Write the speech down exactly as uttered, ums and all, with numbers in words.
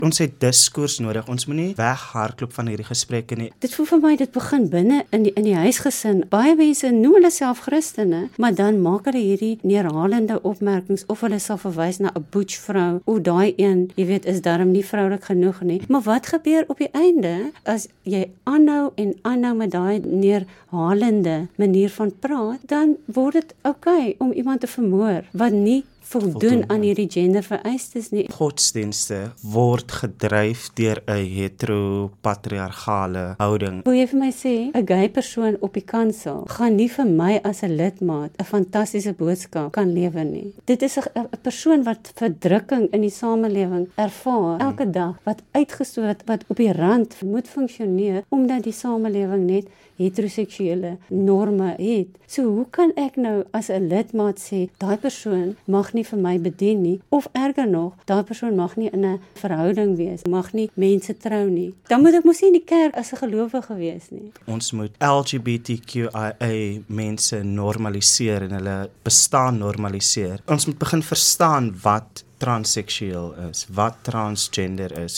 Ons het diskoers nodig. Ons moet nie weghardloop van hierdie gesprekke nie. Dit voel vir my, dit begin binne in die, in die huisgesin. Baie mense noem hulle self Christene, maar dan maak hulle hierdie neerhalende opmerkings, of hulle sal verwys na 'n boetsvrou, o daai een, jy weet, is darm nie vroulik genoeg nie. Maar wat gebeur op die einde, as jy aanhou en aanhou met daai neerhalende manier van praat, dan word dit oukei om iemand te vermoor, wat nie voldoen, voldoen aan hierdie gendervereistes nie. Godsdienste word gedryf deur 'n hetero-patriargale houding. Wil jy vir my sê, 'n gay persoon op die kansel gaan nie vir my as 'n lidmaat 'n fantastiese boodskap kan lewer nie. Dit is 'n persoon wat verdrukking in die samelewing ervaar elke dag, wat uitgestoot, wat, wat op die rand moet funksioneer, omdat die samelewing net heteroseksuele norme het. So hoe kan ek nou as 'n lidmaat sê, daai persoon mag nie vir my bedien nie, of erger nog, daai persoon mag nie in 'n verhouding wees, mag nie mense trou nie. Dan moet ek mos nie in die kerk as 'n gelowige wees nie. Ons moet L G B T Q I A mense normaliseer en hulle bestaan normaliseer. Ons moet begin verstaan wat transseksueel is, wat transgender is.